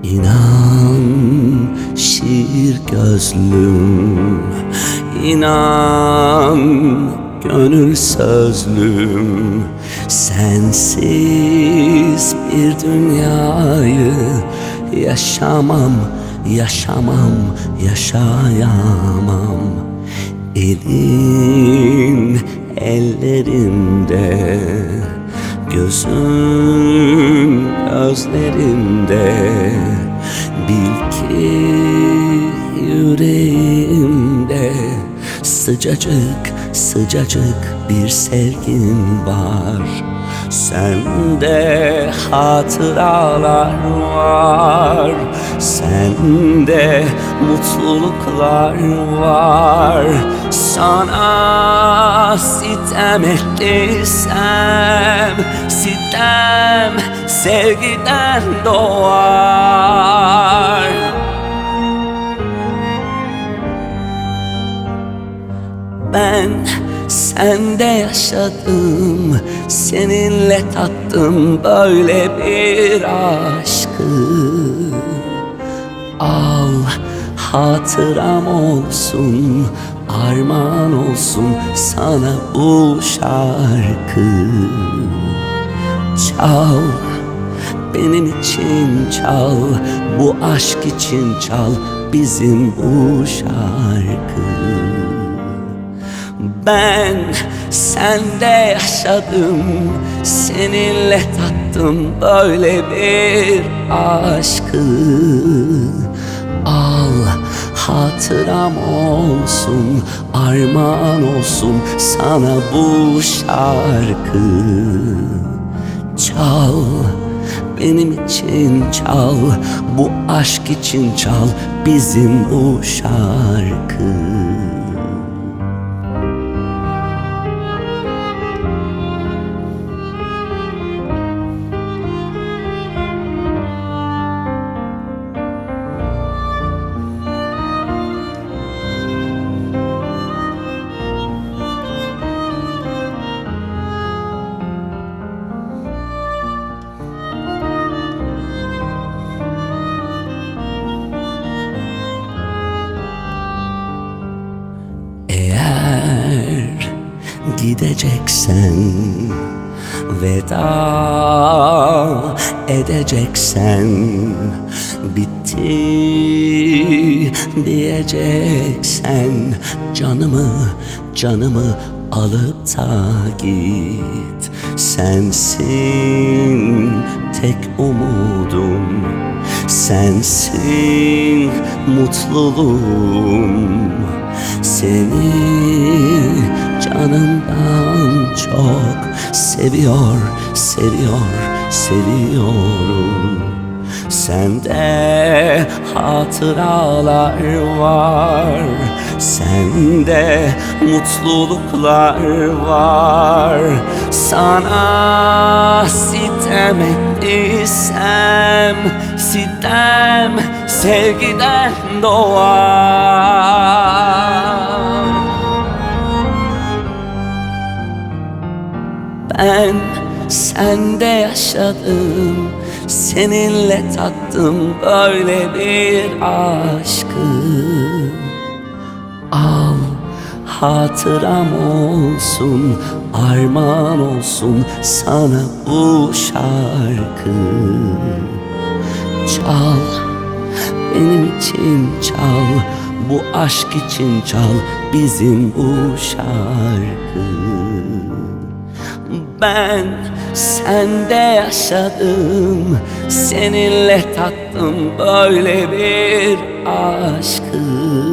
İnan şiir gözlüm, İnan gönül sözlüm, sensiz bir dünyayı yaşamam, yaşamam, yaşayamam. Elin ellerimde, gözün gözlerimde, bil ki yüreğimde sıcacık sıcacık bir sevgin var. Sende hatıralar var, sende mutluluklar var. Sana sitem ettiysem, sitem sevgiden doğar. Ben sende yaşadım, seninle tattım böyle bir aşkı. Al hatıram olsun, armağan olsun sana bu şarkı. Çal, benim için çal, bu aşk için çal bizim bu şarkı. Ben sende yaşadım, seninle tattım böyle bir aşkı. Al hatıram olsun, armağan olsun sana bu şarkı. Çal, benim için çal, bu aşk için çal bizim bu şarkı. Eğer gideceksen, veda edeceksen, bitti diyeceksen, canımı alıp da git. Sensin tek umudum, sensin mutluluğum. Seni canımdan çok seviyorum. Sende hatıralar var, sende mutluluklar var. Sana sitem ettiysem, sitem sevgiden doğar. Ben sende yaşadım, seninle tattım böyle bir aşkı. Al hatıram olsun, armağan olsun sana bu şarkı. Çal, benim için çal, bu aşk için çal bizim bu şarkı. Ben sende yaşadım, seninle tattım böyle bir aşkı.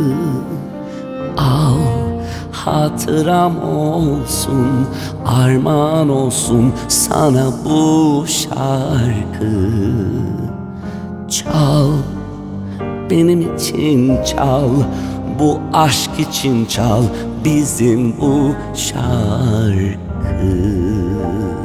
Al hatıram olsun, armağan olsun sana bu şarkı. Çal, benim için çal, bu aşk için çal bizim bu şarkı.